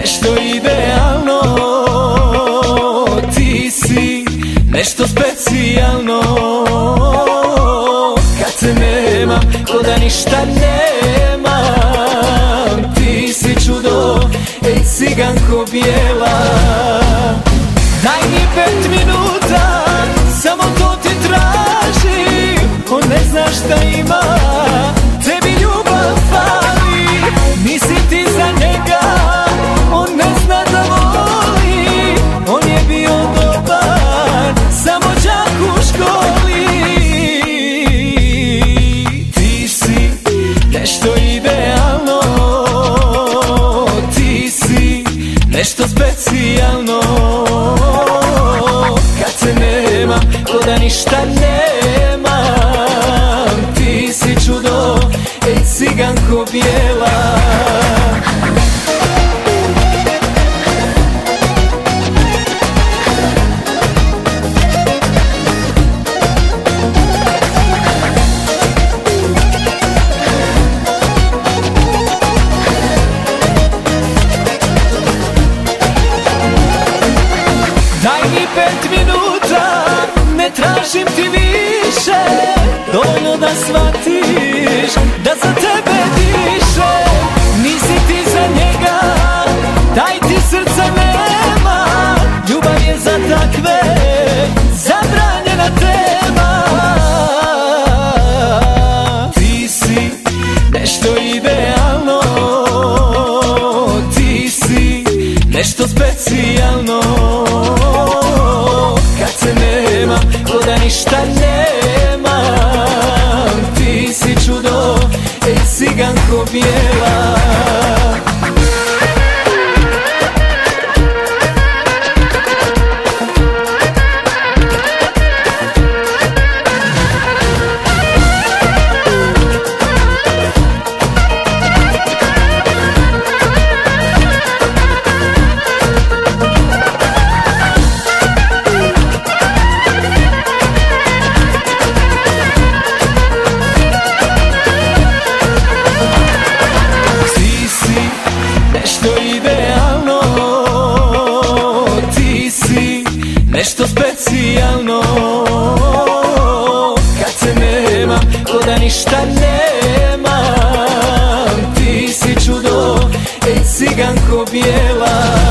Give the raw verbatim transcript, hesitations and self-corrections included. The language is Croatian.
nešto idealno, ti si nešto specijalno. Kad te nema, ko da ništa nemam, ti si čudo, ej ciganko bijela. Daj mi pet minuta, samo to ti tražim. On ne zna šta ima, tebi ljubav fali. Nisi ti za njega, on ne zna da voli. On je bio dobar, samo đak u školi. Ti si nešto idealno, ti si nešto specijalno. Kad te nema, ko da ništa nemam, ti si čudo, ej ciganko bijela. Daj mi pet minuta, ne tražim ti više. Dovoljno da shvatiš da za tebe dišem. Nisi ti za njega, daj ti srca nema. Ljubav je za takve zabranjena tema. Ti si nešto idealno, ti si nešto specijalno. Kad te nema, ko da ništa nemam, ti si čudo, ej ciganko bijela. Nešto specijalno. Kad te nema, ko da ništa nemam, ti si čudo, ej ciganko bijela.